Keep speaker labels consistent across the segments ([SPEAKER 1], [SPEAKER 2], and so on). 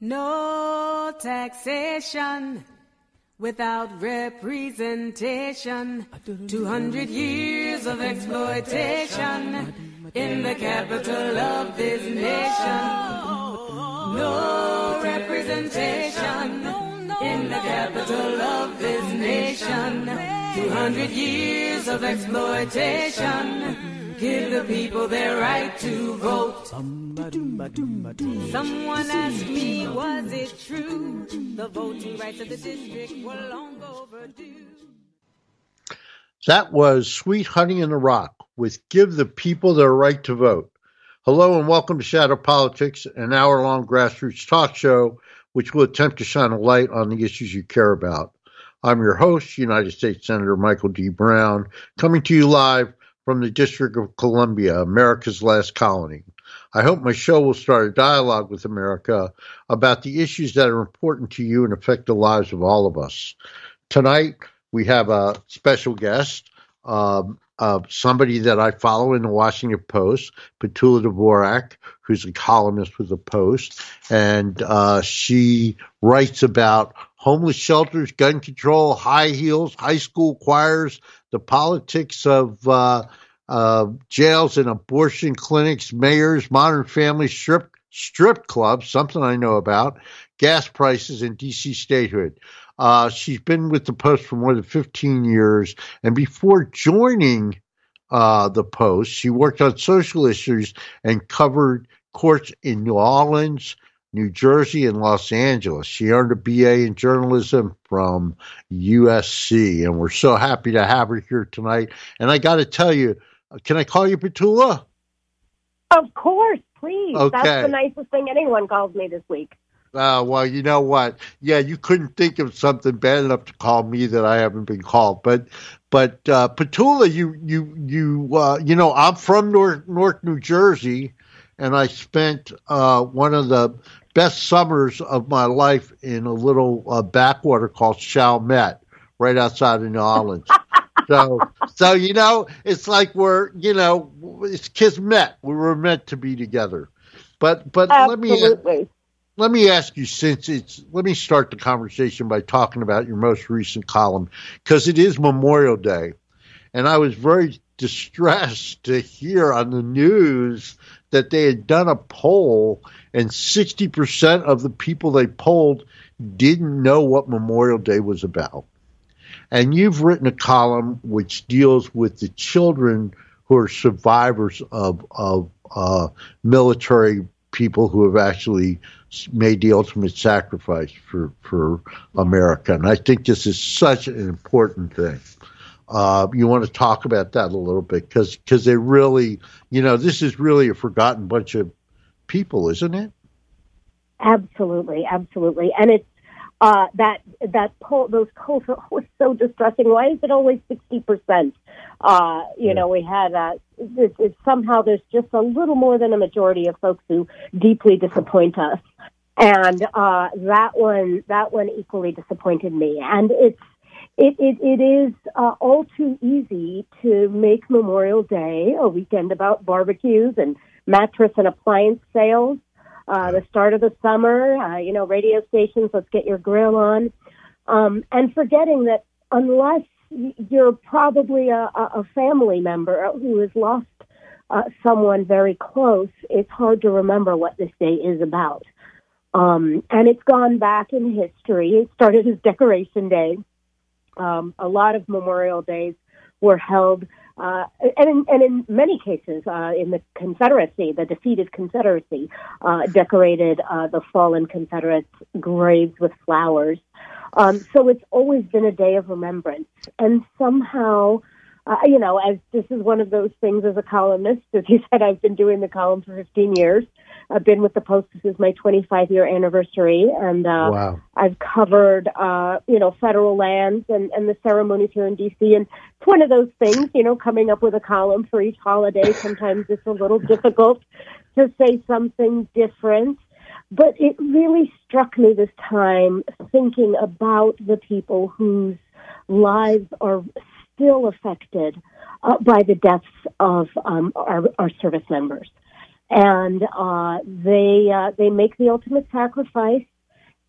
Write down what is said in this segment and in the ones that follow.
[SPEAKER 1] No taxation without representation. 200 years of exploitation in the capital of this nation. No representation in the capital of this nation. 200 years of exploitation. Give the people their right to vote. Someone asked me, was it true? The voting rights of the district were long overdue.
[SPEAKER 2] That was Sweet Honey in the Rock with Give the People Their Right to Vote. Hello and welcome to Shadow Politics, an hour-long grassroots talk show which will attempt to shine a light on the issues you care about. I'm your host, United States Senator Michael D. Brown, coming to you live from the District of Columbia, America's last colony. I hope my show will start a dialogue with America about the issues that are important to you and affect the lives of all of us. Tonight, we have a special guest, somebody that I follow in the Washington Post, Petula Dvorak, who's a columnist with the Post, and she writes about homeless shelters, gun control, high heels, high school choirs, the politics of jails and abortion clinics, mayors, modern family strip clubs, something I know about, gas prices, and D.C. statehood. She's been with the Post for more than 15 years, and before joining the Post, she worked on social issues and covered courts in New Orleans, New Jersey, and Los Angeles. She earned a BA in journalism from USC, and we're so happy to have her here tonight. And I got to tell you, can I call you Petula?
[SPEAKER 3] Of course, please.
[SPEAKER 2] Okay.
[SPEAKER 3] That's the nicest thing anyone calls me this week.
[SPEAKER 2] Well, you know what? Yeah, you couldn't think of something bad enough to call me that I haven't been called. But Petula, you know, I'm from North New Jersey, and I spent one of the best summers of my life in a little backwater called Chalmette, right outside of New Orleans. So you know, it's like it's kismet. We were meant to be together. But let me ask you, let me start the conversation by talking about your most recent column, because it is Memorial Day, and I was very distressed to hear on the news that they had done a poll, and 60% of the people they polled didn't know what Memorial Day was about. And you've written a column which deals with the children who are survivors of military people who have actually made the ultimate sacrifice for America. And I think this is such an important thing. You want to talk about that a little bit, because they really, this is really a forgotten bunch of people, isn't it?
[SPEAKER 3] Absolutely. And it's that poll, those polls are always so distressing. Why is it always 60%? We had somehow there's just a little more than a majority of folks who deeply disappoint us, and that one equally disappointed me. And it is all too easy to make Memorial Day a weekend about barbecues and mattress and appliance sales. The start of the summer, radio stations, let's get your grill on. And forgetting that unless you're probably a family member who has lost someone very close, it's hard to remember what this day is about. And it's gone back in history. It started as Decoration Day. A lot of Memorial Days were held and in many cases, in the Confederacy, the defeated Confederacy, decorated the fallen Confederates' graves with flowers. So it's always been a day of remembrance. And somehow, as this is one of those things as a columnist, as you said, I've been doing the column for 15 years. I've been with the Post. This is my 25-year anniversary, and
[SPEAKER 2] wow.
[SPEAKER 3] I've covered, federal lands and the ceremonies here in D.C. And it's one of those things, coming up with a column for each holiday. Sometimes it's a little difficult to say something different. But it really struck me this time thinking about the people whose lives are still affected by the deaths of our service members. And they make the ultimate sacrifice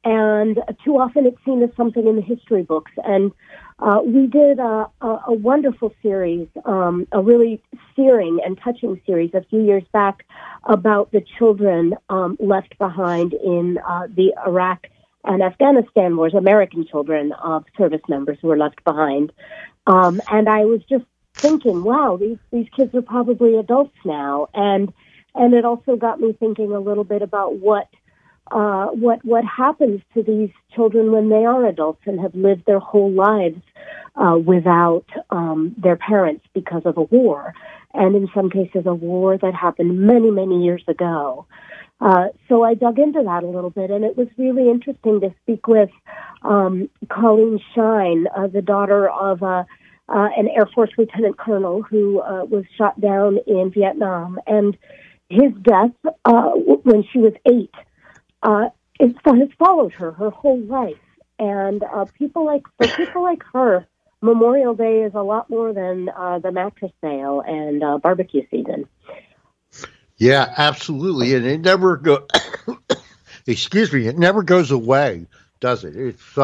[SPEAKER 3] and too often it's seen as something in the history books. And we did a wonderful series, a really searing and touching series a few years back about the children left behind in the Iraq and Afghanistan wars, American children of service members who were left behind. And I was just thinking, wow, these kids are probably adults now. And it also got me thinking a little bit about what happens to these children when they are adults and have lived their whole lives without their parents because of a war, and in some cases a war that happened many, many years ago. So I dug into that a little bit, and it was really interesting to speak with Colleen Shine, the daughter of an Air Force lieutenant colonel who was shot down in Vietnam, and his death when she was 8 has followed her whole life. And people like her, Memorial Day is a lot more than the mattress sale and barbecue season.
[SPEAKER 2] Yeah, absolutely, and it never excuse me, it never goes away, does it? It's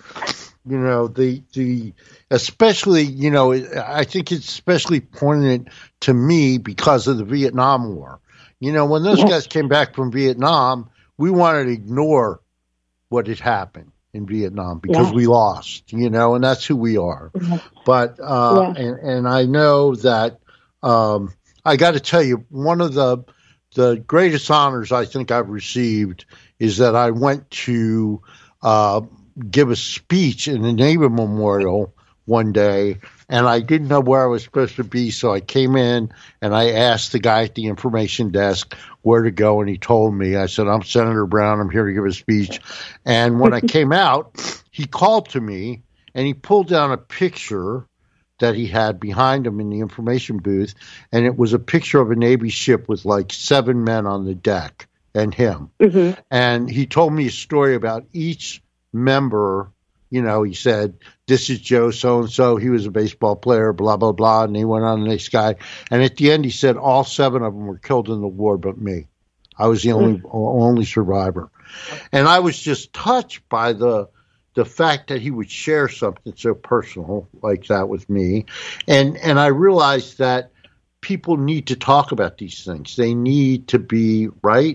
[SPEAKER 2] the especially, I think it's especially poignant to me because of the Vietnam War. When those guys came back from Vietnam, we wanted to ignore what had happened in Vietnam because we lost, and that's who we are. But and I know that I got to tell you, one of the greatest honors I think I've received is that I went to give a speech in the Navy Memorial one day, and I didn't know where I was supposed to be, so I came in and I asked the guy at the information desk where to go, and he told me. I said, "I'm Senator Brown. I'm here to give a speech." And when I came out, he called to me, and he pulled down a picture that he had behind him in the information booth, and it was a picture of a Navy ship with like 7 men on the deck and him. Mm-hmm. And he told me a story about each member. He said, "This is Joe so-and-so. He was a baseball player, blah, blah, blah." And he went on the next guy. And at the end, he said all 7 of them were killed in the war but me. I was the only survivor. And I was just touched by the fact that he would share something so personal like that with me. And I realized that people need to talk about these things. They need to be right.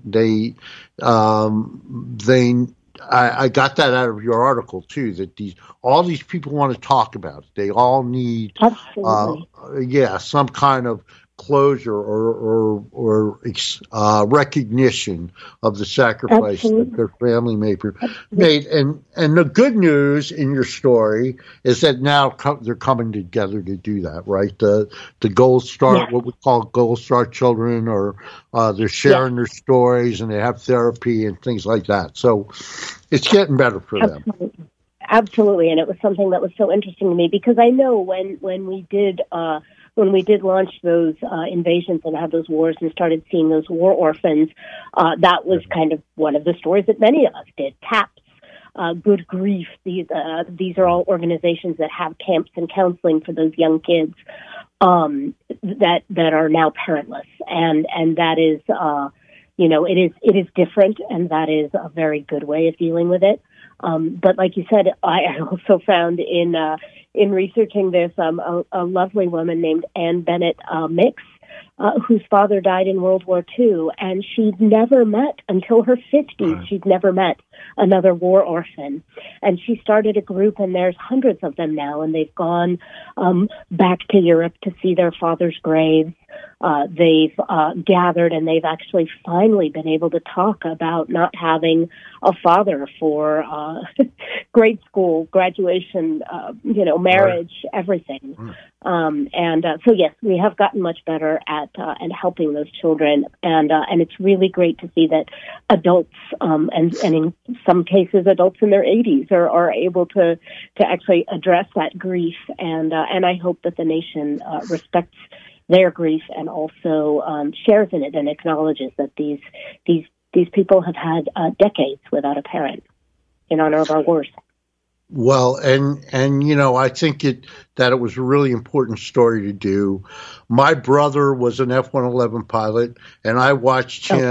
[SPEAKER 2] I got that out of your article too, that all these people want to talk about it. They all need some kind of closure or recognition of the sacrifice that their family made. And the good news in your story is that now they're coming together to do that, right? The Gold Star, what we call Gold Star children, or they're sharing their stories and they have therapy and things like that. So it's getting better for them.
[SPEAKER 3] Absolutely, and it was something that was so interesting to me because I know when we did launch those invasions and have those wars and started seeing those war orphans, that was kind of one of the stories that many of us did. TAPS, Good Grief, these are all organizations that have camps and counseling for those young kids that are now parentless, and that is it is different, and that is a very good way of dealing with it. But like you said, I also found in researching this, a lovely woman named Anne Bennett Mix, whose father died in World War II, and she'd never met, until her 50s, she'd never met another war orphan. And she started a group, and there's hundreds of them now, and they've gone back to Europe to see their father's graves. They've gathered, and they've actually finally been able to talk about not having a father for grade school, graduation, marriage, everything. So yes, we have gotten much better at helping those children, and it's really great to see that adults, and in some cases adults in their 80s are able to actually address that grief, and I hope that the nation respects their grief and also shares in it and acknowledges that these people have had decades without a parent in honor of our wars.
[SPEAKER 2] Well, and I think that it was a really important story to do. My brother was an F-111 pilot, and I watched him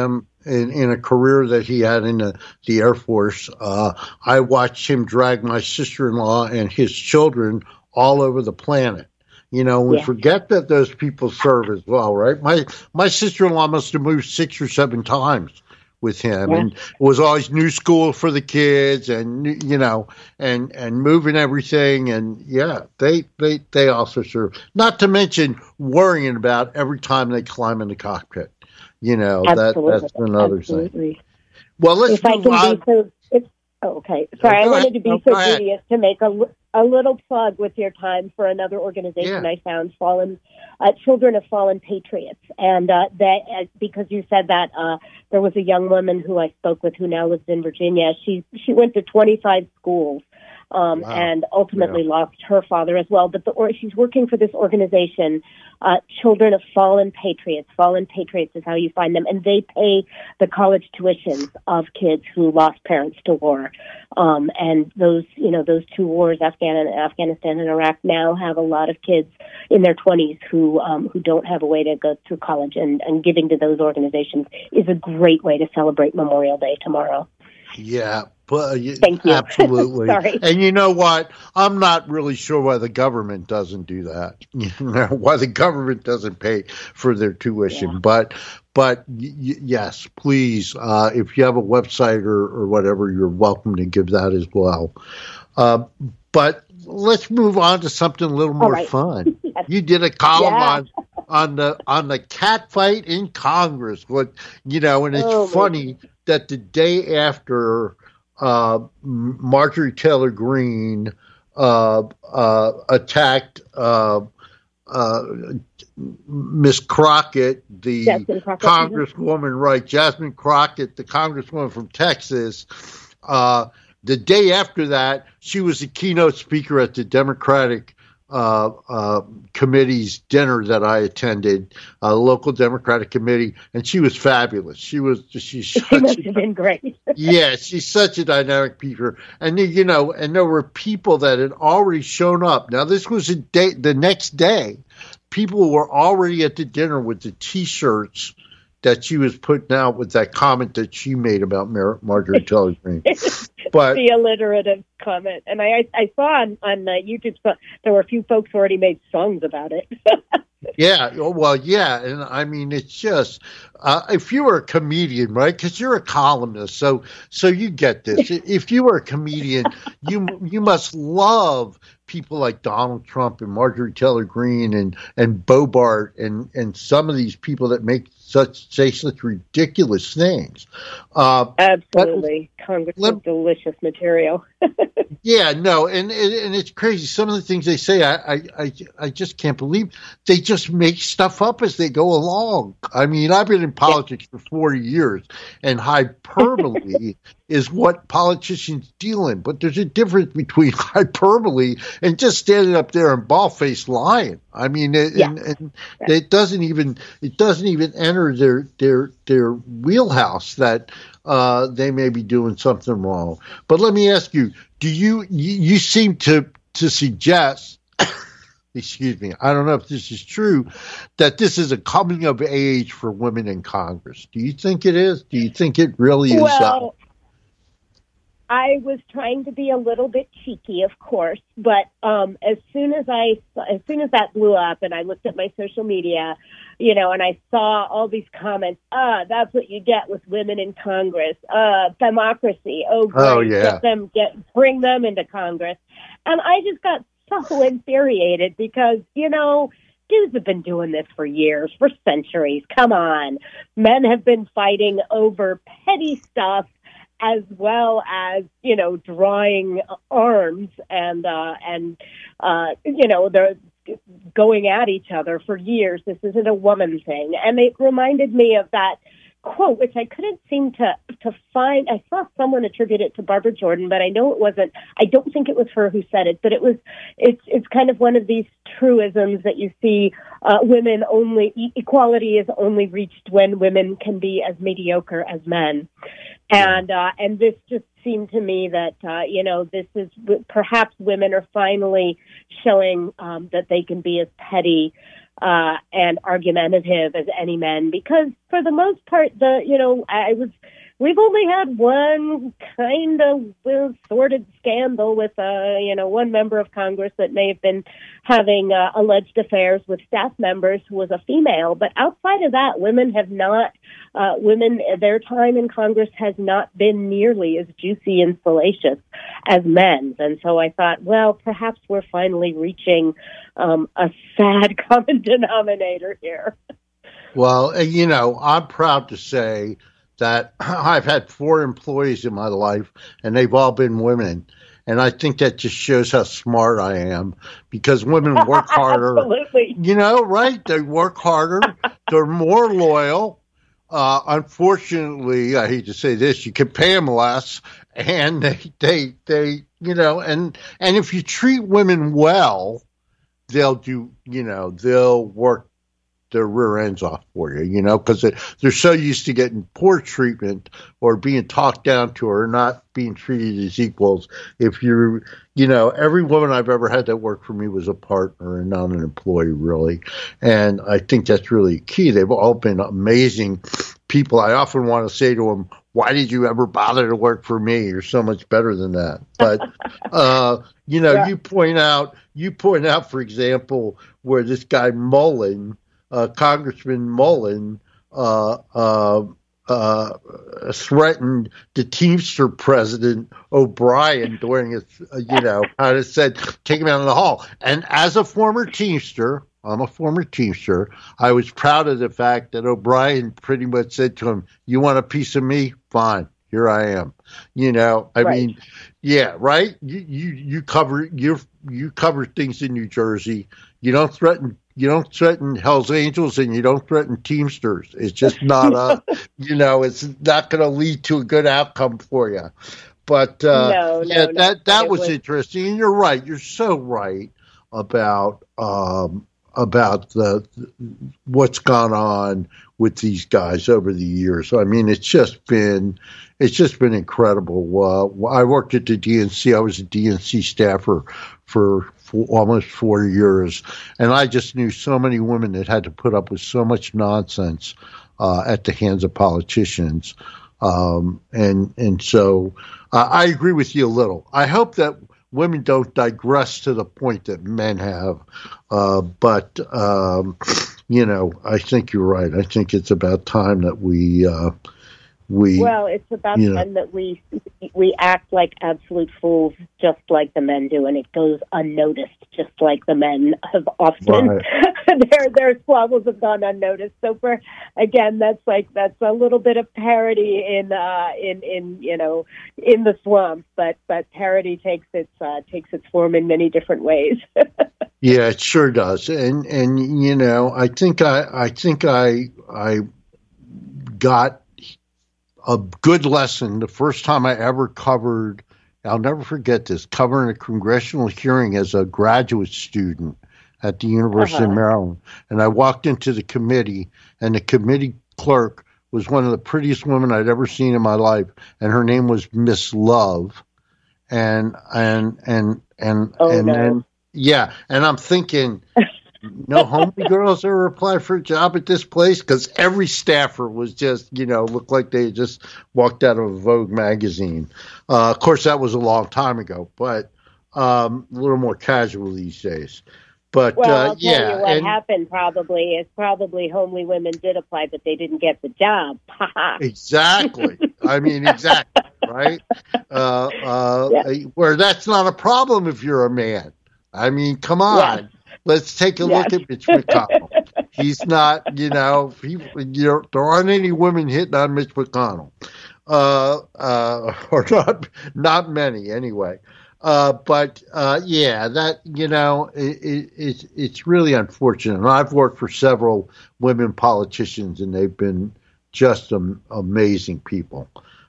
[SPEAKER 2] in a career that he had in the Air Force. I watched him drag my sister-in-law and his children all over the planet. We forget that those people serve as well, right? My sister-in-law must have moved 6 or 7 times with him, and it was always new school for the kids, and and moving everything, and they also serve. Not to mention worrying about every time they climb in the cockpit. That's another thing. Well, let's move on.
[SPEAKER 3] Okay. Sorry, I wanted to be so serious to make a little plug with your time for another organization I found, Children of Fallen Patriots. And because you said that there was a young woman who I spoke with who now lives in Virginia. She went to 25 schools and ultimately lost her father as well. But she's working for this organization, Children of Fallen Patriots. Fallen Patriots is how you find them. And they pay the college tuitions of kids who lost parents to war. And those 2 wars, Afghanistan and Iraq, now have a lot of kids in their 20s who don't have a way to go through college. And giving to those organizations is a great way to celebrate Memorial Day tomorrow.
[SPEAKER 2] Yeah, but
[SPEAKER 3] thank you.
[SPEAKER 2] Absolutely.
[SPEAKER 3] Sorry.
[SPEAKER 2] And you know what? I'm not really sure why the government doesn't do that. Why the government doesn't pay for their tuition. Yeah. But yes, please, if you have a website or whatever, you're welcome to give that as well. But let's move on to something a little more fun. Yes. You did a column on the cat fight in Congress. And it's funny that the day after Marjorie Taylor Greene attacked Miss Crockett, the Congresswoman, right? Jasmine Crockett, the Congresswoman from Texas. The day after that, she was the keynote speaker at the Democratic committee's dinner that I attended, local Democratic committee, and she was fabulous. She must
[SPEAKER 3] have been great.
[SPEAKER 2] Yeah, she's such a dynamic speaker. And and there were people that had already shown up. Now this was the next day. People were already at the dinner with the T-shirts that she was putting out with that comment that she made about Marjorie Taylor Greene. But
[SPEAKER 3] the alliterative comment. And I saw on YouTube, there were a few folks who already made songs about it.
[SPEAKER 2] Yeah. Well, yeah. And I mean, it's just, if you were a comedian, right? Because you're a columnist. So you get this. If you were a comedian, you must love people like Donald Trump and Marjorie Taylor Greene and Bobart and some of these people that say such ridiculous things.
[SPEAKER 3] Absolutely. Congress is delicious material.
[SPEAKER 2] Yeah, no, and it's crazy. Some of the things they say, I just can't believe. They just make stuff up as they go along. I mean, I've been in politics for 40 years, and hyperbole is what politicians deal in. But there's a difference between hyperbole and just standing up there and bald-faced lying. I mean, and it doesn't even enter their wheelhouse that they may be doing something wrong. But let me ask you: do you seem to suggest? Excuse me. I don't know if this is true, that this is a coming of age for women in Congress. Do you think it is? Do you think it really is?
[SPEAKER 3] Well, I was trying to be a little bit cheeky, of course, but as soon as that blew up and I looked at my social media, and I saw all these comments, that's what you get with women in Congress, democracy, great,
[SPEAKER 2] oh yeah,
[SPEAKER 3] bring them into Congress. And I just got so infuriated because, dudes have been doing this for years, for centuries. Come on. Men have been fighting over petty stuff as well as, drawing arms and they're going at each other for years. This isn't a woman thing. And it reminded me of that quote, which I couldn't seem to find. I saw someone attribute it to Barbara Jordan, but I know it wasn't. I don't think it was her who said it, but it's kind of one of these truisms that you see. Women only, equality is only reached when women can be as mediocre as men. And this just seemed to me that, this is perhaps women are finally showing that they can be as petty and argumentative as any men, because for the most part, we've only had one kind of sordid scandal with, one member of Congress that may have been having alleged affairs with staff members who was a female. But outside of that, their time in Congress has not been nearly as juicy and salacious as men's. And so I thought, well, perhaps we're finally reaching a sad common denominator here.
[SPEAKER 2] Well, I'm proud to say that I've had 4 employees in my life, and they've all been women. And I think that just shows how smart I am, because women work harder.
[SPEAKER 3] Absolutely.
[SPEAKER 2] Right? They work harder. They're more loyal. Unfortunately, I hate to say this, you can pay them less, and they and if you treat women well, they'll work their rear ends off for you, because they're so used to getting poor treatment or being talked down to or not being treated as equals. If every woman I've ever had that worked for me was a partner and not an employee, really. And I think that's really key. They've all been amazing people. I often want to say to them, why did you ever bother to work for me? You're so much better than that. But, yeah. you point out, for example, where this guy Mullen, Congressman Mullen, threatened the Teamster president O'Brien during his, kind of said, take him out in the hall. And as a former Teamster, I'm a former Teamster, I was proud of the fact that O'Brien pretty much said to him, you want a piece of me? Fine. Here I am. I mean, yeah, right. You cover things in New Jersey. You don't threaten Hell's Angels, and you don't threaten Teamsters. It's just not it's not going to lead to a good outcome for you. But that was interesting. And you're right. You're so right about what's gone on with these guys over the years. I mean, it's just been incredible. I worked at the DNC. I was a DNC staffer for almost 4 years, and I just knew so many women that had to put up with so much nonsense at the hands of politicians. And so I agree with you a little. I hope that women don't digress to the point that men have. But I think you're right. I think it's about time that we it's about time that we act like absolute fools, just like the men do, and it goes unnoticed, just like the men have often. Right. their squabbles have gone unnoticed. So that's a little bit of parody in the swamp, but parody takes its form in many different ways. Yeah, it sure does, and I think I got a good lesson the first time I ever covered. I'll never forget this, covering a congressional hearing as a graduate student at the University of Maryland. And I walked into the committee, and the committee clerk was one of the prettiest women I'd ever seen in my life, and her name was Miss Love. And then I'm thinking, no homely girls ever apply for a job at this place? Because every staffer was just, looked like they just walked out of a Vogue magazine. Of course, that was a long time ago, but a little more casual these days. But
[SPEAKER 3] I'll tell you what happened probably homely women did apply, but they didn't get the job.
[SPEAKER 2] Exactly. I mean, exactly, right? Where that's not a problem if you're a man. I mean, come on. Yeah. Let's take a look at Mitch McConnell. He's not, there aren't any women hitting on Mitch McConnell, or not many anyway. It's really unfortunate. And I've worked for several women politicians, and they've been just amazing people.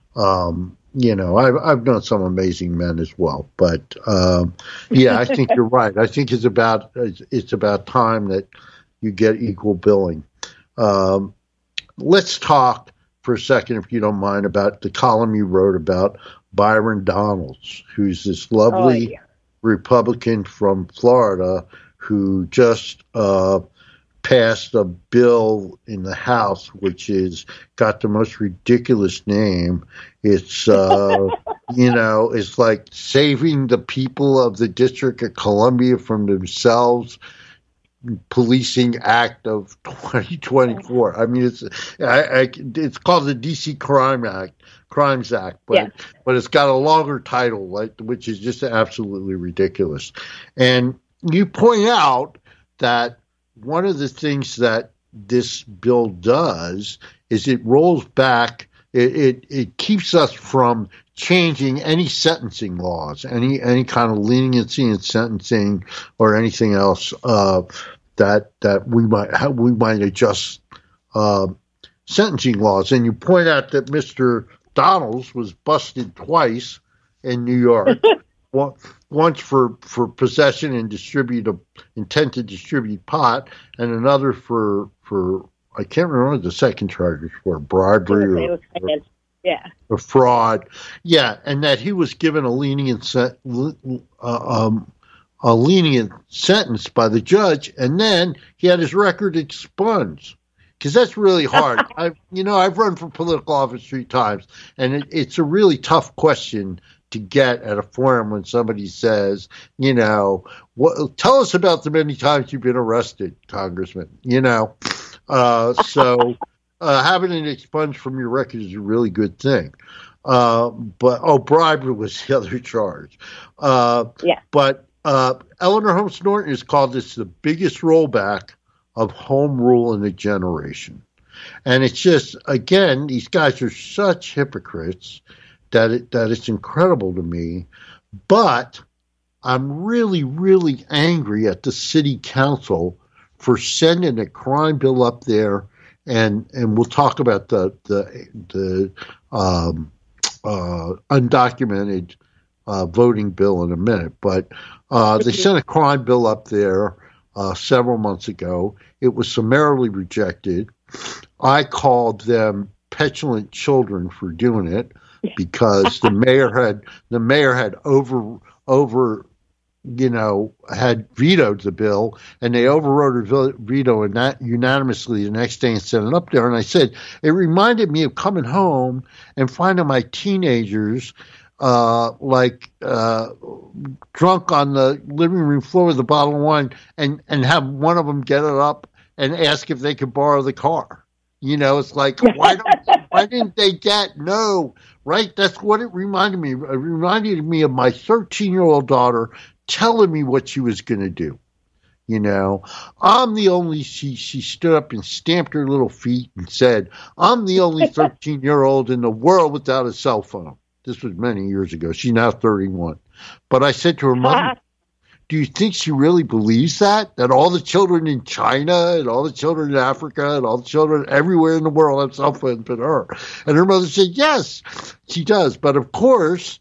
[SPEAKER 2] I've known some amazing men as well, but I think you're right. I think it's about time that you get equal billing. Let's talk for a second, if you don't mind, about the column you wrote about Byron Donalds, who's this lovely Republican from Florida who just passed a bill in the House, which is got the most ridiculous name. It's, it's like saving the people of the District of Columbia from themselves. Policing Act of 2024. I mean, it's called the DC Crimes Act, but it's got a longer title, which is just absolutely ridiculous. And you point out that one of the things that this bill does is it rolls back. It keeps us from changing any sentencing laws, any kind of leniency in sentencing or anything else that we might adjust sentencing laws. And you point out that Mr. Donalds was busted twice in New York. Once for possession and intent to distribute pot, and another for I can't remember the second charge for bribery or fraud. Yeah, and that he was given a lenient sentence by the judge, and then he had his record expunged. Because that's really hard. I've run for political office 3 times, and it's a really tough question to get at a forum when somebody says, tell us about the many times you've been arrested, Congressman. So having it expunged from your record is a really good thing. But bribery was the other charge. But Eleanor Holmes Norton has called this the biggest rollback of home rule in a generation. And it's just, again, these guys are such hypocrites that it's incredible to me. But I'm really, really angry at the city council for sending a crime bill up there. And we'll talk about the undocumented voting bill in a minute. But they sent a crime bill up there several months ago. It was summarily rejected. I called them petulant children for doing it because the mayor had had vetoed the bill, and they overrode her veto and that unanimously the next day and sent it up there. And I said, it reminded me of coming home and finding my teenagers drunk on the living room floor with a bottle of wine and have one of them get it up and ask if they could borrow the car. It's like, why didn't they get no, right? That's what it reminded me. It reminded me of my 13-year-old daughter telling me what she was going to do. I'm the only, she stood up and stamped her little feet and said, I'm the only 13-year-old in the world without a cell phone. This was many years ago. She's now 31. But I said to her, Mom, do you think she really believes that all the children in China and all the children in Africa and all the children everywhere in the world have cell phones but her? And her mother said, yes, she does. But of course,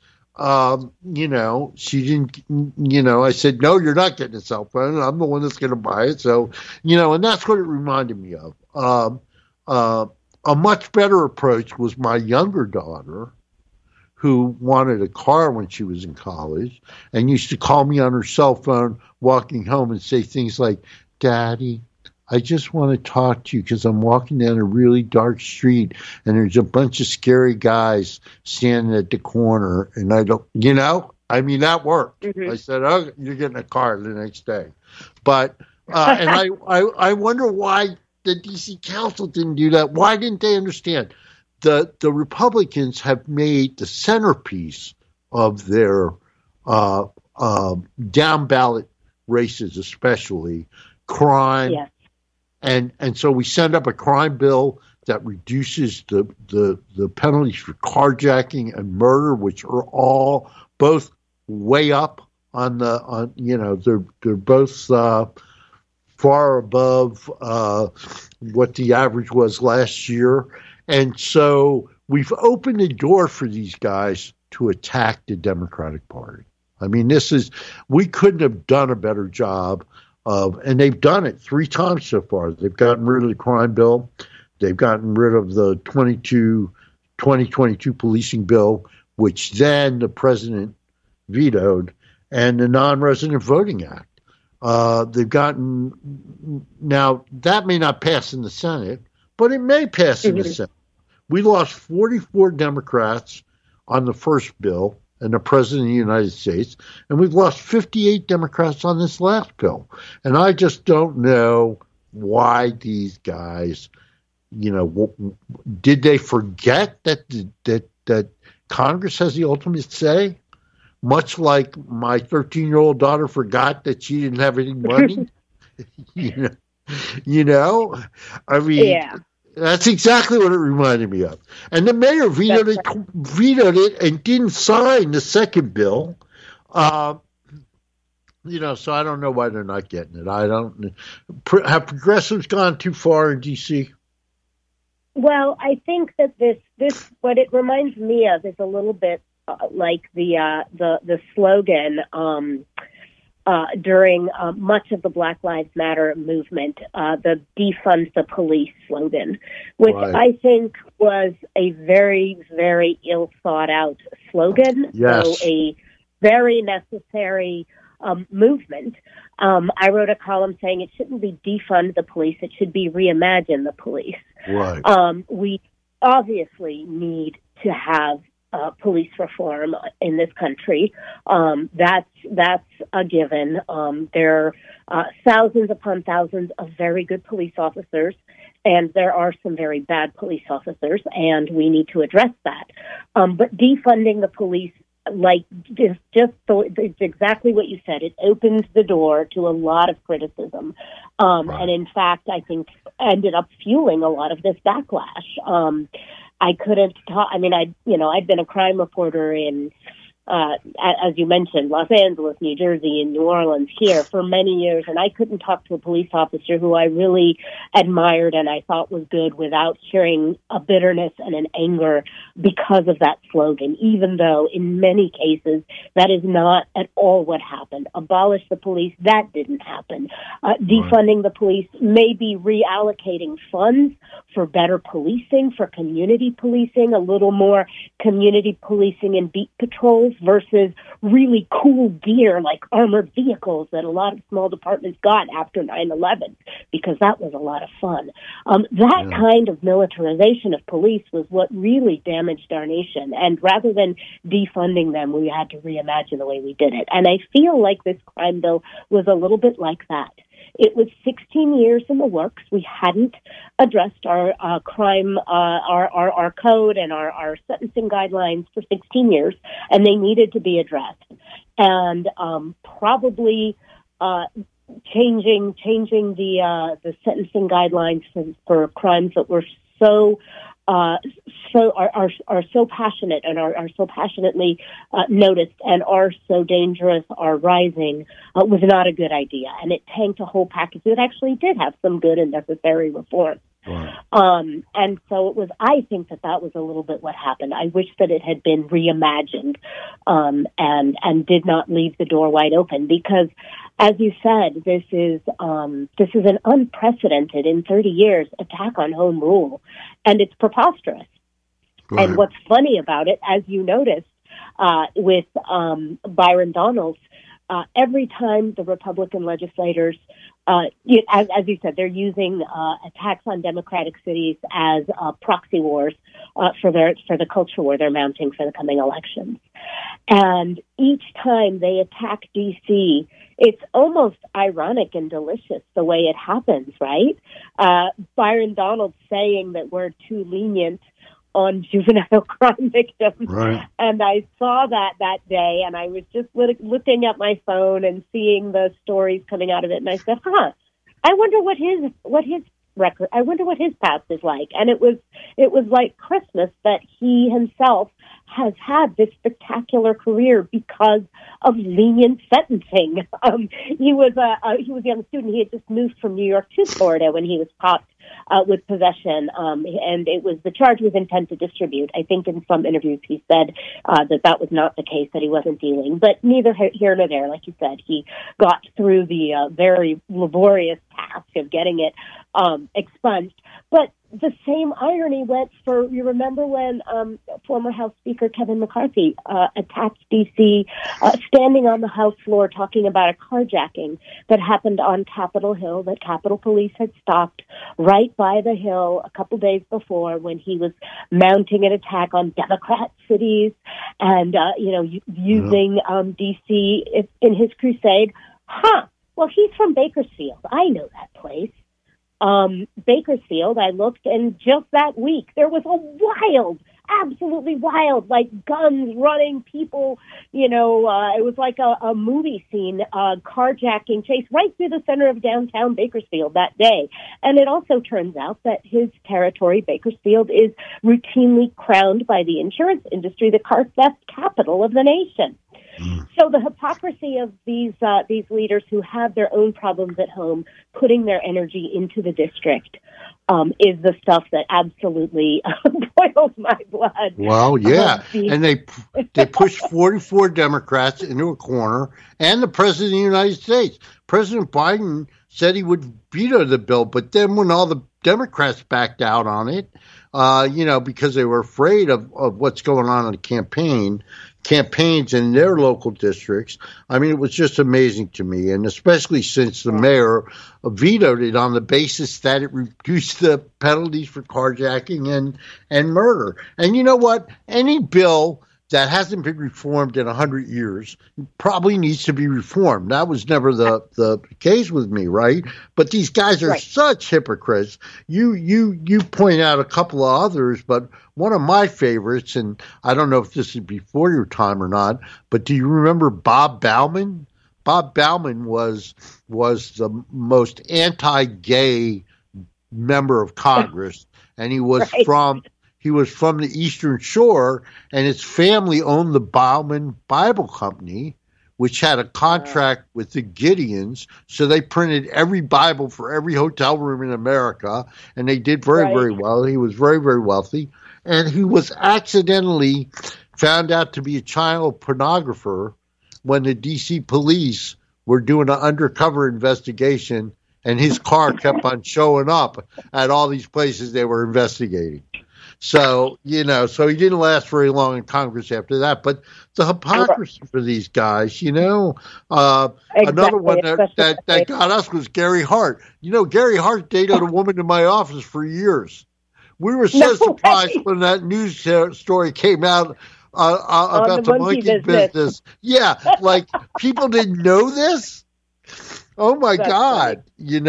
[SPEAKER 2] she didn't, I said, no, you're not getting a cell phone. I'm the one that's going to buy it. So, and that's what it reminded me of. A much better approach was my younger daughter, who wanted a car when she was in college and used to call me on her cell phone walking home and say things like, Daddy, I just want to talk to you because I'm walking down a really dark street and there's a bunch of scary guys standing at the corner and I don't, that worked. Mm-hmm. I said, oh, you're getting a car the next day. But, and I wonder why the DC Council didn't do that. Why didn't they understand? The Republicans have made the centerpiece of their down ballot races, especially crime. Yes. And so we send up a crime bill that reduces the penalties for carjacking and murder, which are all both way up they're both far above what the average was last year. And so we've opened the door for these guys to attack the Democratic Party. I mean, we couldn't have done a better job and they've done it 3 times so far. They've gotten rid of the crime bill. They've gotten rid of the 2022 policing bill, which then the president vetoed, and the non-resident voting act. They've gotten now that may not pass in the Senate, but it may pass in the Senate. We lost 44 Democrats on the first bill and the President of the United States, and we've lost 58 Democrats on this last bill. And I just don't know why these guys, did they forget that Congress has the ultimate say? Much like my 13-year-old daughter forgot that she didn't have any money. I mean,
[SPEAKER 3] Yeah.
[SPEAKER 2] That's exactly what it reminded me of. And the mayor vetoed it and didn't sign the second bill. So I don't know why they're not getting it. I don't. Have progressives gone too far in D.C.?
[SPEAKER 3] Well, I think that this what it reminds me of is a little bit like the slogan during much of the Black Lives Matter movement, the defund the police slogan, which
[SPEAKER 2] Right.
[SPEAKER 3] I think was a very, very ill thought out slogan.
[SPEAKER 2] Yes.
[SPEAKER 3] So a very necessary movement. I wrote a column saying it shouldn't be defund the police, it should be reimagine the police.
[SPEAKER 2] Right.
[SPEAKER 3] We obviously need to have police reform in this country. That's a given. There are thousands upon thousands of very good police officers, and there are some very bad police officers, and we need to address that. But defunding the police, it's exactly what you said. It opens the door to a lot of criticism, and in fact, I think ended up fueling a lot of this backlash. I couldn't talk. I mean, I'd been a crime reporter in, as you mentioned, Los Angeles, New Jersey, and New Orleans here for many years, and I couldn't talk to a police officer who I really admired and I thought was good without hearing a bitterness and an anger because of that slogan, even though in many cases that is not at all what happened. Abolish the police, that didn't happen. Defunding the police, maybe reallocating funds for better policing, for community policing, a little more community policing and beat patrols versus really cool gear like armored vehicles that a lot of small departments got after 9/11, because that was a lot of fun. That kind of militarization of police was what really damaged our nation. And rather than defunding them, we had to reimagine the way we did it. And I feel like this crime bill was a little bit like that. It was 16 years in the works. We hadn't addressed our crime, our code and our sentencing guidelines for 16 years, and they needed to be addressed. And probably changing the sentencing guidelines for crimes that were so passionate and are so passionately noticed and are so dangerous, are rising, was not a good idea. And it tanked a whole package that actually did have some good and necessary reforms.
[SPEAKER 2] Right.
[SPEAKER 3] And so I think that was a little bit what happened. I wish that it had been reimagined, and did not leave the door wide open, because as you said, this is an unprecedented in 30 years attack on home rule, and it's preposterous.
[SPEAKER 2] Right.
[SPEAKER 3] And what's funny about it, as you noticed, with Byron Donalds, every time the Republican legislators, as you said, they're using attacks on democratic cities as proxy wars for the culture war they're mounting for the coming elections. And each time they attack D.C., it's almost ironic and delicious the way it happens, right? Byron Donalds saying that we're too lenient on juvenile crime victims. Right. And I saw that day, and I was just looking at my phone and seeing the stories coming out of it, and I said, I wonder what his record, I wonder what his past is like. And it was like Christmas that he himself has had this spectacular career because of lenient sentencing. He was a young student. He had just moved from New York to Florida when he was caught with possession, and the charge was intent to distribute. I think in some interviews he said that was not the case, that he wasn't dealing. But neither here nor there. Like you said, he got through the very laborious task of getting it expunged. But the same irony went for, you remember when former House Speaker Kevin McCarthy attacked D.C., standing on the House floor talking about a carjacking that happened on Capitol Hill, that Capitol Police had stopped right by the Hill a couple days before when he was mounting an attack on Democrat cities and, using D.C. in his crusade. Well, he's from Bakersfield. I know that place. Bakersfield, I looked, and just that week, there was a absolutely wild, like guns running, people, it was like a movie scene, carjacking chase right through the center of downtown Bakersfield that day. And it also turns out that his territory, Bakersfield, is routinely crowned by the insurance industry the car theft capital of the nation. So the hypocrisy of these leaders who have their own problems at home, putting their energy into the district, is the stuff that absolutely boils my blood.
[SPEAKER 2] Well, yeah, and they pushed 44 Democrats into a corner, and the President of the United States. President Biden said he would veto the bill, but then when all the Democrats backed out on it, because they were afraid of what's going on in the campaigns in their local districts. I mean, it was just amazing to me, and especially since the mayor vetoed it on the basis that it reduced the penalties for carjacking and murder. And you know what? Any bill that hasn't been reformed in 100 years probably needs to be reformed. That was never the case with me, right? But these guys are such hypocrites. You point out a couple of others, but one of my favorites, and I don't know if this is before your time or not, but do you remember Bob Bauman? Bob Bauman was the most anti-gay member of Congress, and he was from the Eastern Shore, and his family owned the Bauman Bible Company, which had a contract with the Gideons. So they printed every Bible for every hotel room in America, and they did very, very well. He was very, very wealthy. And he was accidentally found out to be a child pornographer when the D.C. police were doing an undercover investigation, and his car kept on showing up at all these places they were investigating. So, so he didn't last very long in Congress after that. But the hypocrisy for these guys, another one that got us was Gary Hart. Gary Hart dated a woman in my office for years. We were so surprised when that news story came out about the monkey business. Yeah, like people didn't know this. Oh my God!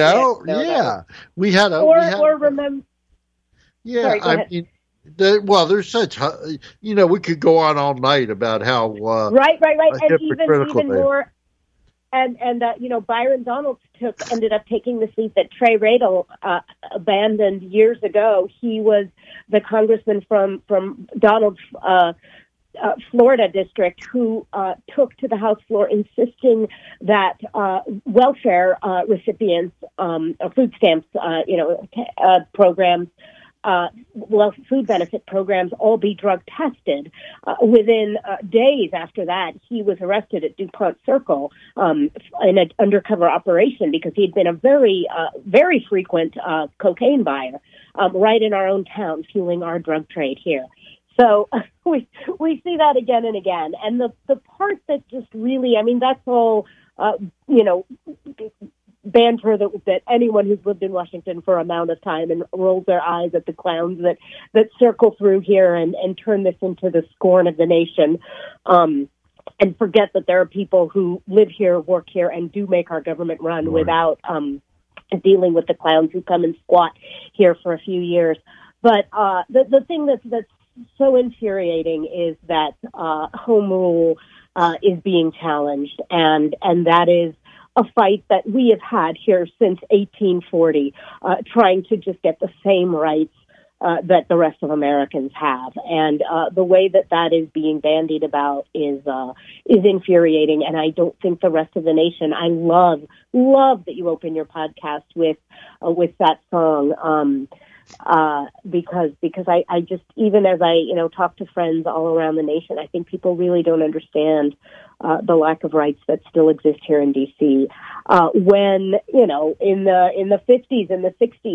[SPEAKER 2] We had
[SPEAKER 3] remember.
[SPEAKER 2] Yeah,
[SPEAKER 3] sorry,
[SPEAKER 2] I mean. There's such, we could go on all night about how
[SPEAKER 3] right, and even more, and Byron Donalds ended up taking the seat that Trey Radel abandoned years ago. He was the congressman from Donald's Florida district who took to the House floor insisting that welfare recipients, food stamps, programs. Food benefit programs all be drug tested. Within days after that, he was arrested at DuPont Circle in an undercover operation because he'd been a very, very frequent cocaine buyer right in our own town, fueling our drug trade here. So we see that again and again. And the part that just really, that's all, banter that anyone who's lived in Washington for an amount of time and rolls their eyes at the clowns that circle through here and turn this into the scorn of the nation, and forget that there are people who live here, work here, and do make our government run without dealing with the clowns who come and squat here for a few years. But the thing that's so infuriating is that home rule is being challenged, and that is a fight that we have had here since 1840, trying to just get the same rights that the rest of Americans have. And the way that is being bandied about is infuriating, and I don't think the rest of the nation. I love that you open your podcast with that song, because I just, even as I talk to friends all around the nation, I think people really don't understand the lack of rights that still exist here in D.C. When in the 50s and the 60s,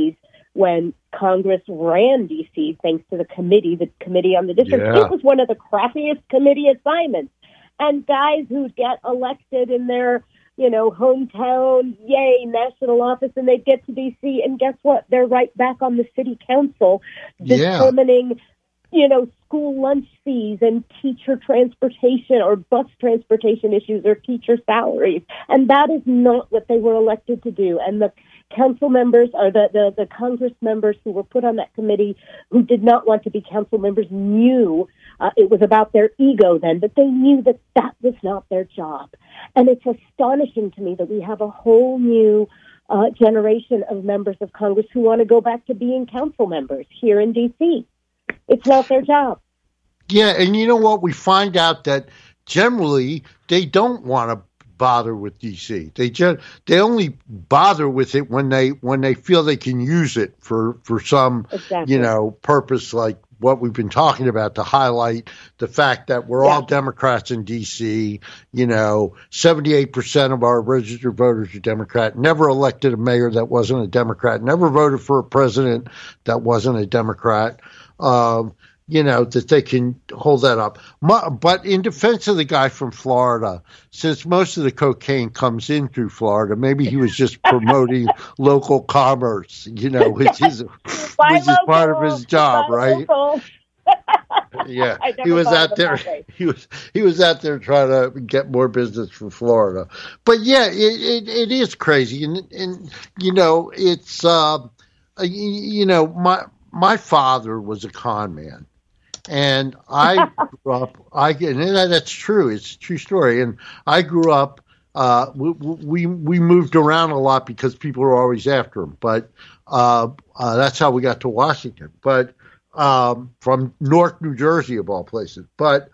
[SPEAKER 3] when Congress ran D.C. thanks to the Committee on the District.
[SPEAKER 2] Yeah.
[SPEAKER 3] It was one of the crappiest committee assignments. And guys who get elected in their, hometown, yay, national office, and they get to D.C., and guess what? They're right back on the city council determining, school lunch fees and teacher transportation or bus transportation issues or teacher salaries. And that is not what they were elected to do. And the council members or the Congress members who were put on that committee who did not want to be council members knew it was about their ego then, but they knew that that was not their job. And it's astonishing to me that we have a whole new generation of members of Congress who want to go back to being council members here in D.C. It's not their job.
[SPEAKER 2] Yeah, and you know what? We find out that generally they don't want to bother with D.C. They only bother with it when they feel they can use it for some purpose, like what we've been talking about, to highlight the fact that we're all Democrats in D.C. 78% of our registered voters are Democrat. Never elected a mayor that wasn't a Democrat. Never voted for a president that wasn't a Democrat. That they can hold that up. But in defense of the guy from Florida, since most of the cocaine comes in through Florida, maybe he was just promoting local commerce, which is part of his job, right? Yeah, he was out there. He was out there trying to get more business from Florida. But yeah, it is crazy, and it's my father was a con man. And I grew up, and that's true. It's a true story. And I grew up, we moved around a lot because people were always after him. But that's how we got to Washington. But from Newark, New Jersey, of all places. But,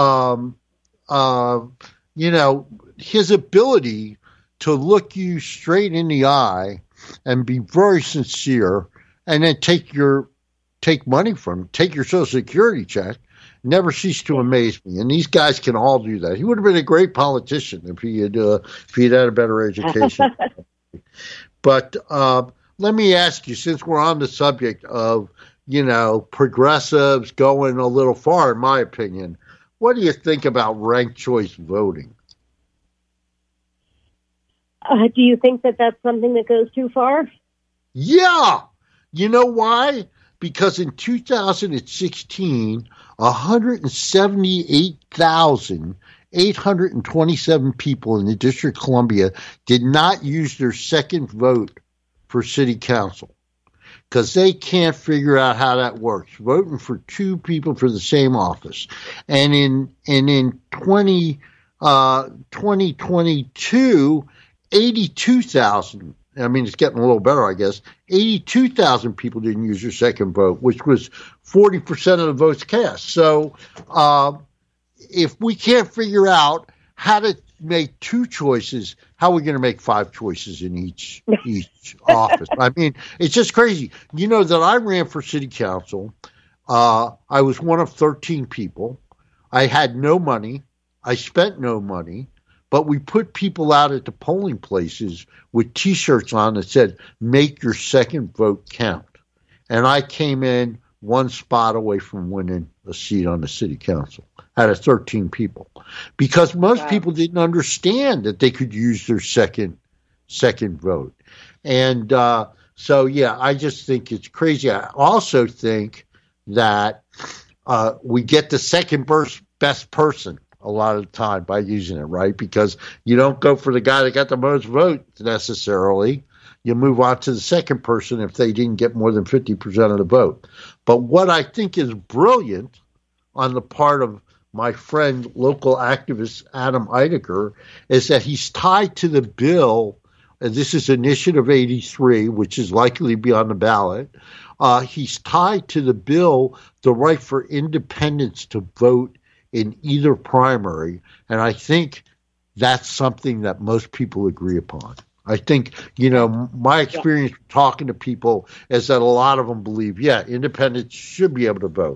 [SPEAKER 2] his ability to look you straight in the eye and be very sincere and then take money from him, take your Social Security check, never ceased to amaze me. And these guys can all do that. He would have been a great politician if he had had a better education. But let me ask you, since we're on the subject of, progressives going a little far, in my opinion, what do you think about ranked choice voting?
[SPEAKER 3] Do you think that that's something that goes too far?
[SPEAKER 2] Yeah. You know why? Because in 2016, 178,827 people in the District of Columbia did not use their second vote for city council because they can't figure out how that works, voting for two people for the same office. And in 2022, 82,000. I mean, it's getting a little better, I guess. 82,000 people didn't use their second vote, which was 40% of the votes cast. So if we can't figure out how to make two choices, how are we going to make five choices in each office? I mean, it's just crazy. You know that I ran for city council. I was one of 13 people. I had no money. I spent no money. But we put people out at the polling places with T-shirts on that said, make your second vote count. And I came in one spot away from winning a seat on the city council out of 13 people. Because most people didn't understand that they could use their second vote. And so, yeah, I just think it's crazy. I also think that we get the second best person a lot of the time by using it, right? Because you don't go for the guy that got the most votes necessarily. You move on to the second person if they didn't get more than 50% of the vote. But what I think is brilliant on the part of my friend, local activist Adam Eidinger, is that he's tied to the bill, and this is Initiative 83, which is likely to be on the ballot. He's tied to the bill the right for independents to vote in either primary, and I think that's something that most people agree upon. I think, my experience talking to people is that a lot of them believe, independents should be able to vote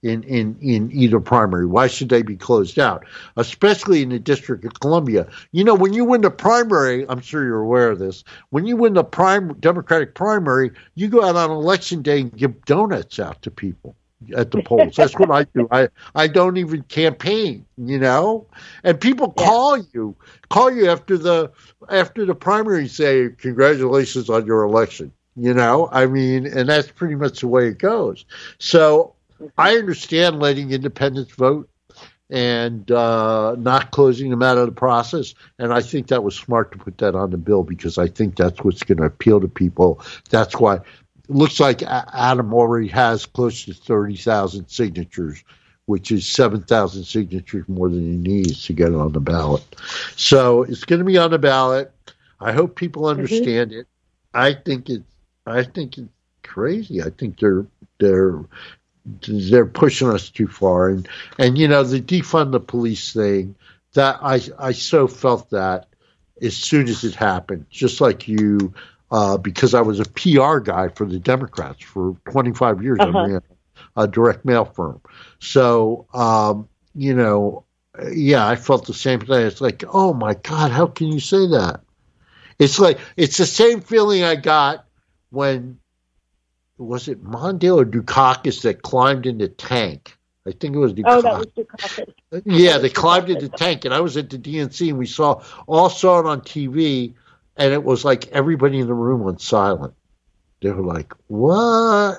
[SPEAKER 2] in either primary. Why should they be closed out? Especially in the District of Columbia. When you win the primary, I'm sure you're aware of this. When you win the Democratic primary, you go out on election day and give donuts out to people at the polls. That's what I do. I don't even campaign, and people call you after the primary, say congratulations on your election. And that's pretty much the way it goes. So I understand letting independents vote and not closing them out of the process. And I think that was smart to put that on the bill because I think that's what's going to appeal to people. That's why it looks like Adam already has close to 30,000 signatures, which is 7,000 signatures more than he needs to get it on the ballot. So it's going to be on the ballot. I hope people understand it. I think it's crazy. I think they're pushing us too far, and the defund the police thing. That I so felt that as soon as it happened, just like you, because I was a PR guy for the Democrats for 25 years. I ran a direct mail firm, so I felt the same thing. It's like, oh my God, how can you say that? It's like it's the same feeling I got when, was it Mondale or Dukakis that climbed in the tank? I think it was Dukakis.
[SPEAKER 3] Oh, that was Dukakis.
[SPEAKER 2] Yeah, they climbed in the tank, and I was at the DNC, and we saw it on TV, and it was like everybody in the room went silent. They were like, "What?"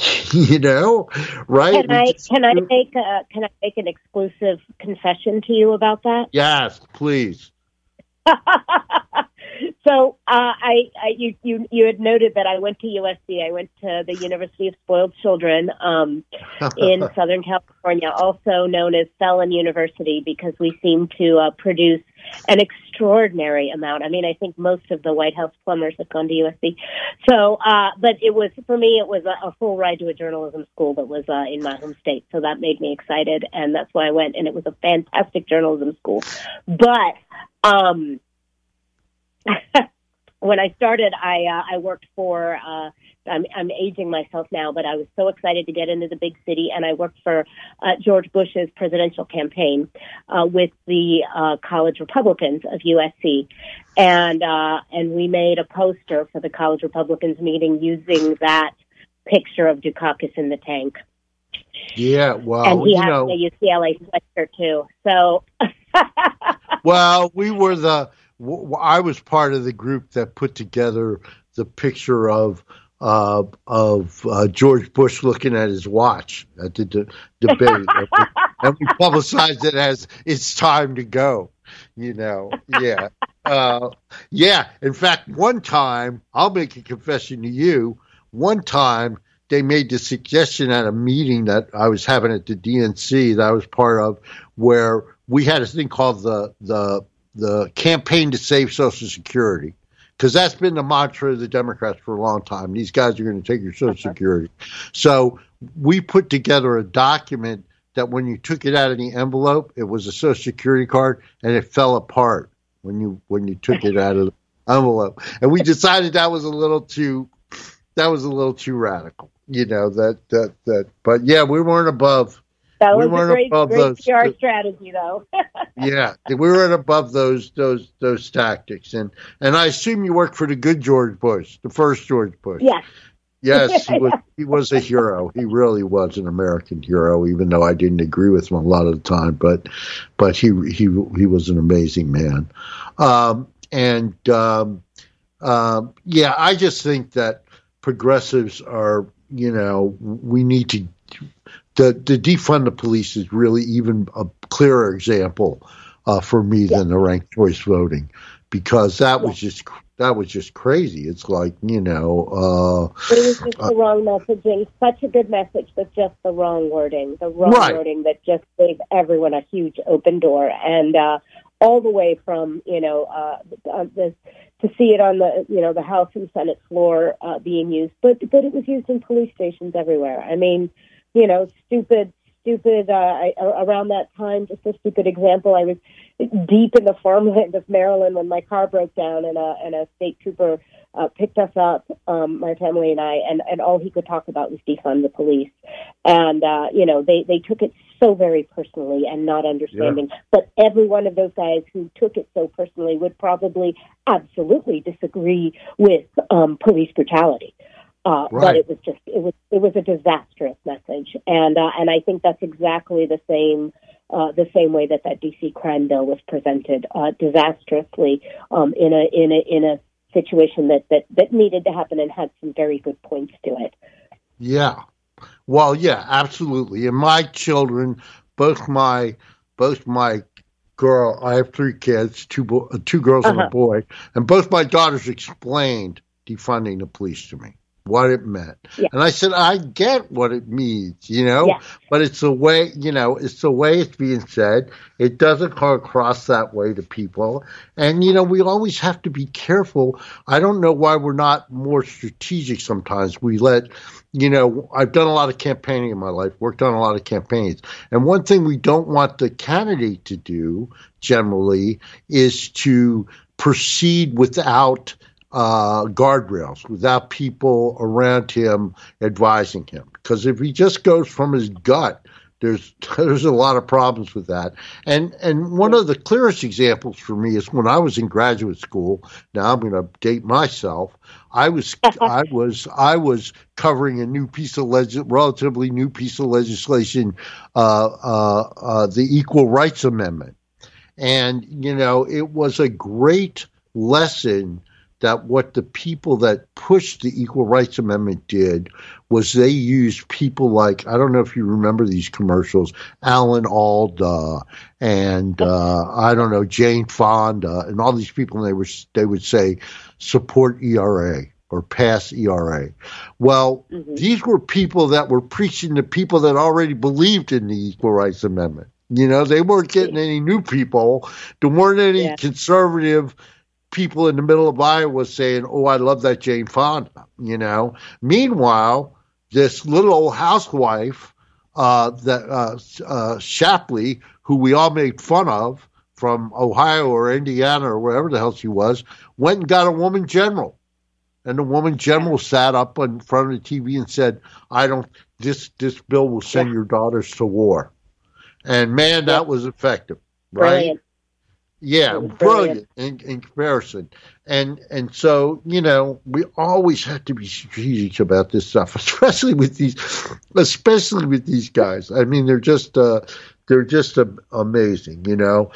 [SPEAKER 2] Right?
[SPEAKER 3] Can I make an exclusive confession to you about that?
[SPEAKER 2] Yes, please.
[SPEAKER 3] So you had noted that I went to USC. I went to the University of Spoiled Children in Southern California, also known as Felon University, because we seem to produce an extraordinary amount. I mean, I think most of the White House plumbers have gone to USC. So, but it was, for me, it was a full ride to a journalism school that was in my home state. So that made me excited, and that's why I went, and it was a fantastic journalism school. But when I started, I worked for, I'm aging myself now, but I was so excited to get into the big city, and I worked for George Bush's presidential campaign with the College Republicans of USC. And we made a poster for the College Republicans meeting using that picture of Dukakis in the tank.
[SPEAKER 2] Yeah, well,
[SPEAKER 3] and he has a UCLA sweatshirt too. So,
[SPEAKER 2] well, I was part of the group that put together the picture of George Bush looking at his watch at the debate, and we publicized it as "It's time to go." Yeah. Yeah. In fact, one time, I'll make a confession to you. One time, they made the suggestion at a meeting that I was having at the DNC that I was part of, where we had a thing called the campaign to save Social Security, because that's been the mantra of the Democrats for a long time. These guys are going to take your Social Security. So we put together a document that when you took it out of the envelope, it was a Social Security card, and it fell apart when you took it out of the envelope. And we decided that was a little too radical, but yeah, we weren't above.
[SPEAKER 3] That was a great PR strategy, though.
[SPEAKER 2] Yeah, we weren't above those tactics, and I assume you worked for the good George Bush, the first George Bush. Yes, he was a hero. He really was an American hero, even though I didn't agree with him a lot of the time. But he was an amazing man. Yeah, I just think that progressives are, we need to. The defund the police is really even a clearer example for me than the ranked choice voting, because that was just crazy. It's like, it was
[SPEAKER 3] just the wrong messaging. Such a good message, but just the wrong wording. The wrong wording that just gave everyone a huge open door, and all the way from to see it on the House and Senate floor being used, but it was used in police stations everywhere. I mean, stupid stupid, around that time, just a stupid example, I was deep in the farmland of Maryland when my car broke down, and a state trooper picked us up, my family and I, and all he could talk about was defund the police. And, they took it so very personally and not understanding. Yeah. But every one of those guys who took it so personally would probably absolutely disagree with police brutality.
[SPEAKER 2] Right.
[SPEAKER 3] But it was a disastrous message. And I think that's exactly the same way that DC crime bill was presented, disastrously, in a situation that needed to happen and had some very good points to it.
[SPEAKER 2] Yeah. Well, yeah, absolutely. And my children, both my girl, I have 3 kids, two girls and a boy, and both my daughters explained defunding the police to me, what it meant. Yeah. And I said, I get what it means, yeah. But it's the way, it's being said. It doesn't come across that way to people. And, we always have to be careful. I don't know why we're not more strategic sometimes. We let, I've done a lot of campaigning in my life, worked on a lot of campaigns. And one thing we don't want the candidate to do generally is to proceed without guardrails, without people around him advising him. Because if he just goes from his gut, there's a lot of problems with that. And one of the clearest examples for me is when I was in graduate school. Now I'm going to date myself. I was covering a new piece of relatively new piece of legislation, the Equal Rights Amendment, and it was a great lesson that what the people that pushed the Equal Rights Amendment did was they used people like, I don't know if you remember these commercials, Alan Alda and I don't know, Jane Fonda and all these people, and they would say support ERA or pass ERA. Well, these were people that were preaching to people that already believed in the Equal Rights Amendment. They weren't getting any new people. There weren't any conservative people in the middle of Iowa saying, "Oh, I love that Jane Fonda." Meanwhile, this little old housewife, Shapley, who we all made fun of from Ohio or Indiana or wherever the hell she was, went and got a woman general, and the woman general sat up in front of the TV and said, This bill will send your daughters to war," and man, that was effective, right?
[SPEAKER 3] Brilliant.
[SPEAKER 2] Yeah, brilliant in comparison. And so, we always have to be strategic about this stuff, especially with these guys. I mean, they're just amazing, go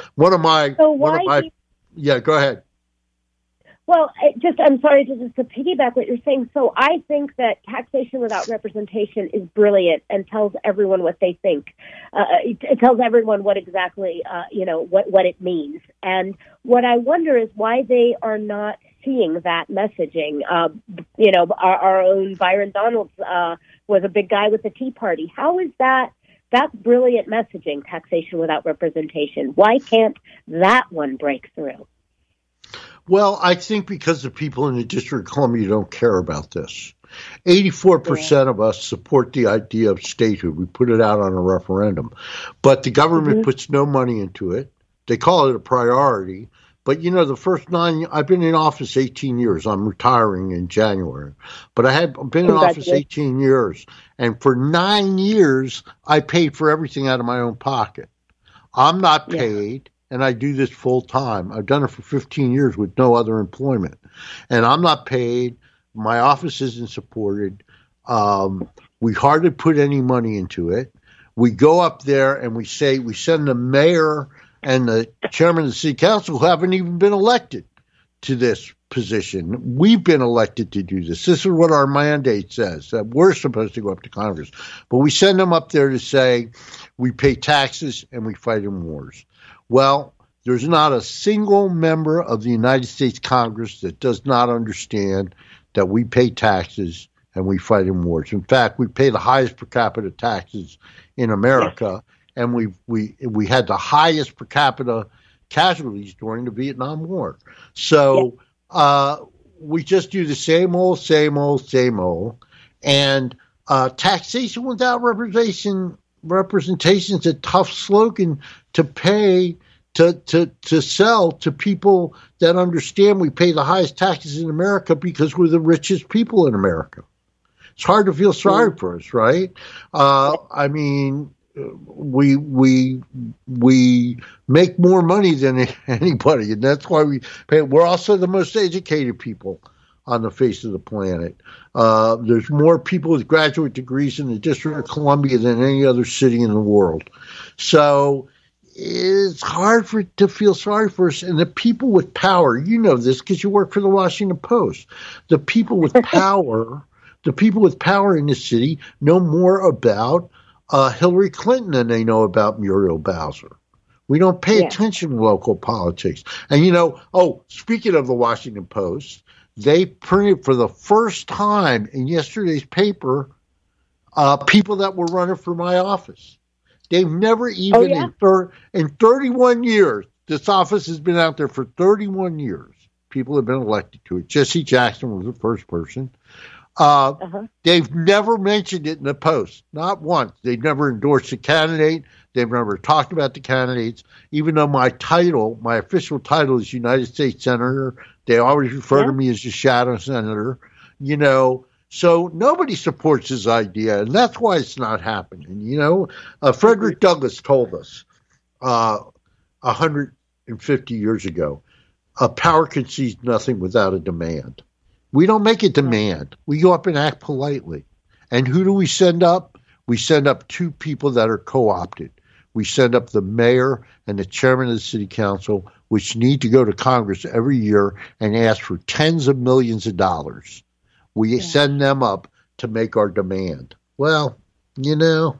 [SPEAKER 2] ahead.
[SPEAKER 3] Well, I'm sorry to piggyback what you're saying. So I think that taxation without representation is brilliant and tells everyone what they think. It tells everyone what exactly, what it means. And what I wonder is why they are not seeing that messaging. Our own Byron Donalds was a big guy with the Tea Party. How is that? That's brilliant messaging, taxation without representation. Why can't that one break through?
[SPEAKER 2] Well, I think because the people in the District of Columbia don't care about this. 84% of us support the idea of statehood. We put it out on a referendum. But the government puts no money into it. They call it a priority. But, the first 9 – I've been in office 18 years. I'm retiring in January. But I've been in office 18 years. And for 9 years, I paid for everything out of my own pocket. I'm not paid. And I do this full time. I've done it for 15 years with no other employment. And I'm not paid. My office isn't supported. We hardly put any money into it. We go up there and we send the mayor and the chairman of the city council who haven't even been elected to this position. We've been elected to do this. This is what our mandate says, that we're supposed to go up to Congress. But we send them up there to say we pay taxes and we fight in wars. Well, there's not a single member of the United States Congress that does not understand that we pay taxes and we fight in wars. In fact, we pay the highest per capita taxes in America, and we had the highest per capita casualties during the Vietnam War. So we just do the same old. And taxation without representation, representation is a tough slogan to pay to sell to people that understand we pay the highest taxes in America because we're the richest people in America. It's hard to feel sorry for us, right? I mean, we make more money than anybody, and that's why we pay. We're also the most educated people on the face of the planet. There's more people with graduate degrees in the District of Columbia than any other city in the world. So it's hard to feel sorry for us. And the people with power, you know this because you work for the Washington Post. The people with power, in the city know more about Hillary Clinton than they know about Muriel Bowser. We don't pay attention to local politics. And speaking of the Washington Post, they printed for the first time in yesterday's paper people that were running for my office. They've never even in 31 years, this office has been out there for 31 years. People have been elected to it. Jesse Jackson was the first person. They've never mentioned it in the Post, not once. They've never endorsed a candidate. They've never talked about the candidates. Even though my official title is United States Senator, they always refer to me as the shadow senator, So nobody supports his idea, and that's why it's not happening. Frederick Douglass told us 150 years ago, power concedes nothing without a demand. We don't make a demand. We go up and act politely. And who do we send up? We send up two people that are co-opted. We send up the mayor and the chairman of the city council, which need to go to Congress every year and ask for tens of millions of dollars. We send them up to make our demand. Well, and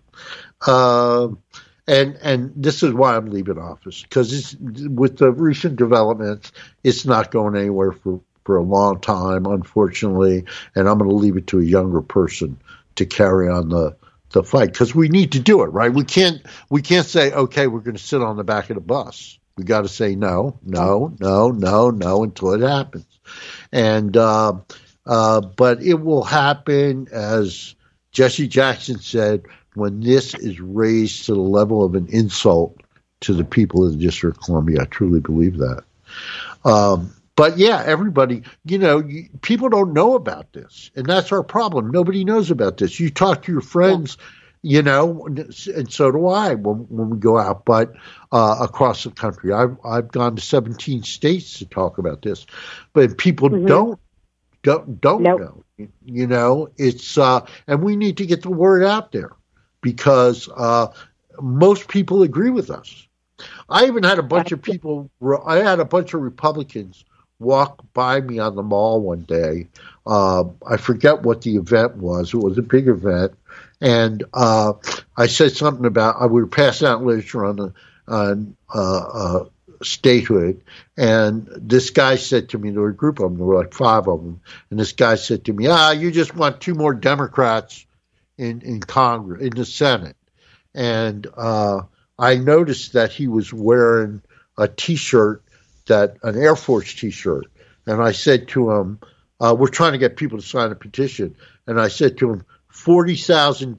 [SPEAKER 2] this is why I'm leaving office, because with the recent developments, it's not going anywhere for a long time, unfortunately, and I'm going to leave it to a younger person to carry on the fight, because we need to do it, right? We can't say, okay, we're going to sit on the back of the bus. We got to say no until it happens. And but it will happen, as Jesse Jackson said, when this is raised to the level of an insult to the people of the District of Columbia. I truly believe that. But yeah, everybody, people don't know about this, and that's our problem. Nobody knows about this. You talk to your friends, and so do I when we go out, but across the country. I've gone to 17 states to talk about this, but people don't know. It's and we need to get the word out there, because most people agree with us. I even had a bunch of Republicans walk by me on the mall one day. I forget what the event was. It was a big event. And I said something about, we were passing out literature on statehood. And this guy said to me, there were a group of them, there were like 5 of them. And this guy said to me, you just want 2 more Democrats in Congress, in the Senate. And I noticed that he was wearing a T-shirt, an Air Force T-shirt. And I said to him, we're trying to get people to sign a petition. And I said to him, 40,000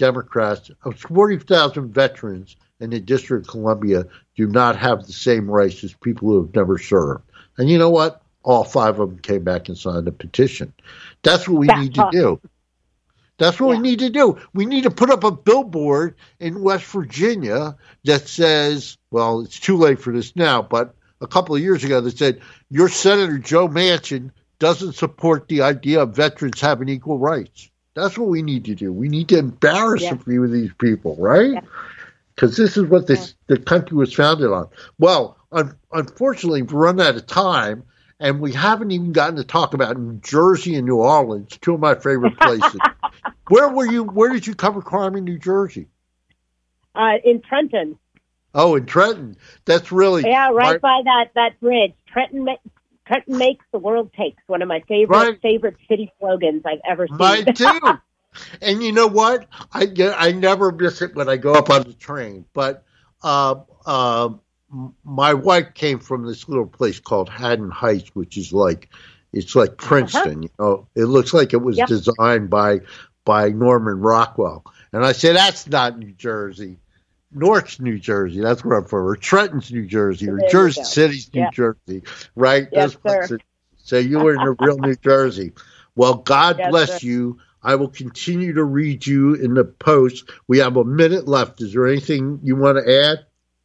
[SPEAKER 2] veterans in the District of Columbia do not have the same rights as people who have never served. And you know what? All 5 of them came back and signed a petition. That's what we need to do. That's what we need to do. We need to put up a billboard in West Virginia that says, well, it's too late for this now, but a couple of years ago that said, your Senator Joe Manchin doesn't support the idea of veterans having equal rights. That's what we need to do. We need to embarrass a few of these people, right? Because this is what the country was founded on. Well, unfortunately, we've run out of time, and we haven't even gotten to talk about New Jersey and New Orleans, 2 of my favorite places. Where were you? Where did you cover crime in New Jersey?
[SPEAKER 3] In Trenton.
[SPEAKER 2] Oh, in Trenton. That's really...
[SPEAKER 3] Yeah, right by that bridge. Trenton makes, the world takes. One of my favorite city slogans I've ever seen.
[SPEAKER 2] Mine too. And you know what? I never miss it when I go up on the train. But my wife came from this little place called Haddon Heights, which is it's like Princeton. It looks like it was designed by Norman Rockwell. And I said, that's not New Jersey. Newark's New Jersey. That's where I'm from. Or Trenton's New Jersey. Or
[SPEAKER 3] There you
[SPEAKER 2] Jersey
[SPEAKER 3] go.
[SPEAKER 2] City's New
[SPEAKER 3] Yep.
[SPEAKER 2] Jersey. Right?
[SPEAKER 3] Yes,
[SPEAKER 2] Those places.
[SPEAKER 3] sir.
[SPEAKER 2] So you were in the real New Jersey. Well, God
[SPEAKER 3] Yes,
[SPEAKER 2] bless
[SPEAKER 3] sir.
[SPEAKER 2] you. I will continue to read you in the post. We have a minute left. Is there anything you want to add?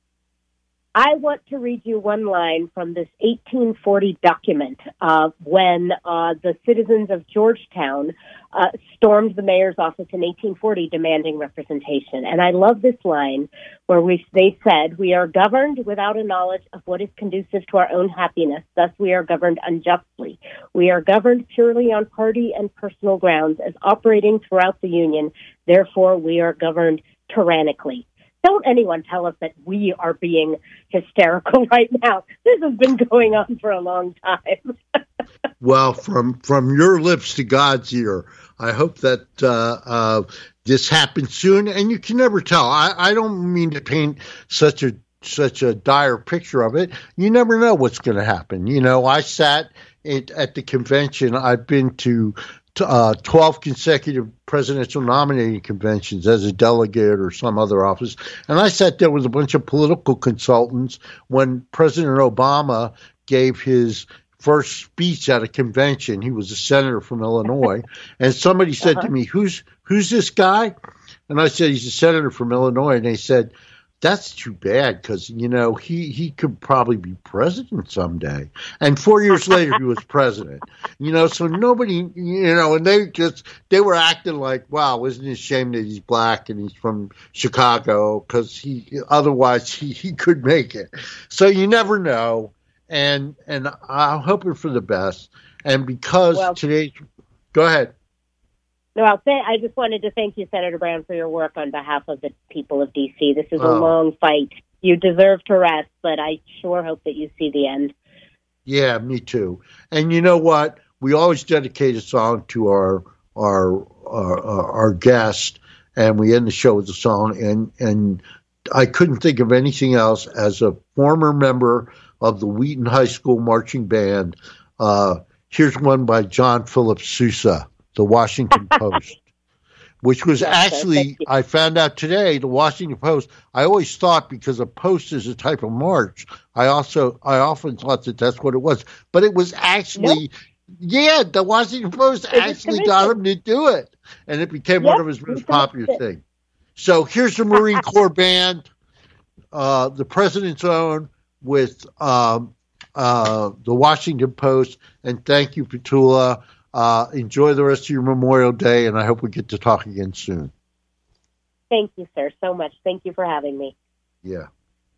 [SPEAKER 3] I want to read you one line from this 1840 document when the citizens of Georgetown stormed the mayor's office in 1840 demanding representation. And I love this line where they said, "We are governed without a knowledge of what is conducive to our own happiness. Thus we are governed unjustly. We are governed purely on party and personal grounds as operating throughout the Union. Therefore, we are governed tyrannically." Don't anyone tell us that we are being hysterical right now. This has been going on for a long time.
[SPEAKER 2] Well, from your lips to God's ear, I hope that this happens soon. And you can never tell. I don't mean to paint such a dire picture of it. You never know what's going to happen. You know, I sat at the convention. I've been to 12 consecutive presidential nominating conventions as a delegate or some other office. And I sat there with a bunch of political consultants when President Obama gave his first speech at a convention. He was a senator from Illinois. And somebody said to me, who's this guy? And I said, he's a senator from Illinois. And they said, that's too bad because, you know, he could probably be president someday. And 4 years later, he was president. You know, so nobody, you know, and they were acting like, wow, isn't it a shame that he's black and he's from Chicago because otherwise he could make it. So you never know. And I'm hoping for the best. And because go ahead.
[SPEAKER 3] No, I just wanted to thank you, Senator Brown, for your work on behalf of the people of D.C. This is a long fight. You deserve to rest, but I sure hope that you see the end. Yeah,
[SPEAKER 2] me too. And you know what? We always dedicate a song to our guest, and we end the show with a song. And I couldn't think of anything else. As a former member of the Wheaton High School marching band, here's one by John Philip Sousa, the Washington Post, which was actually, I found out today, the Washington Post. I always thought because a post is a type of march, I often thought that that's what it was. But it was actually, the Washington Post actually got him to do it. And it became one of his most popular things. So here's the Marine Corps Band, the President's Own, with the Washington Post. And thank you, Petula. Enjoy the rest of your Memorial Day, and I hope we get to talk again soon.
[SPEAKER 3] Thank you, sir, so much. Thank you for having me.
[SPEAKER 2] Yeah.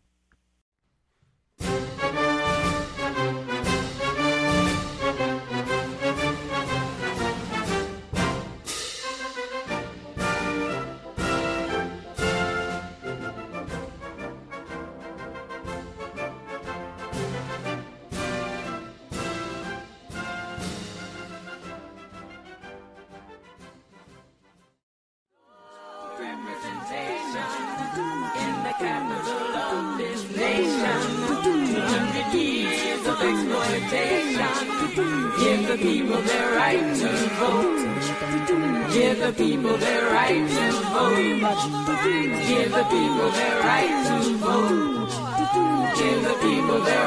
[SPEAKER 1] Give the people their right to vote. Give the people their right to vote. Give the people their right to vote. Give the people their